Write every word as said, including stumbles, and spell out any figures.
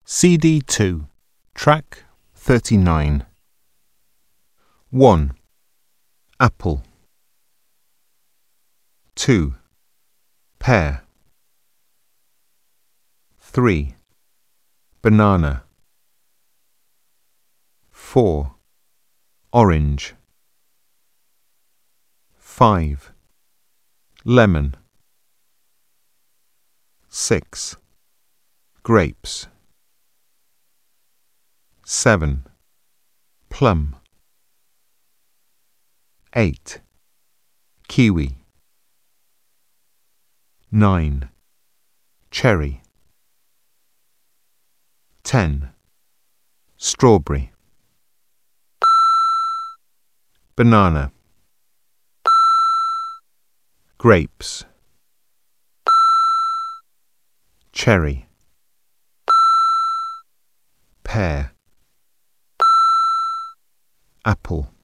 C D two, track thirty-nine. one. Apple. two. Pear. three. Banana. four. Orange. five. Lemon. six. Grapes. seven. Plum. eight. Kiwi. nine. Cherry. ten. Strawberry. Banana. Grapes. Cherry. Pear. Apple.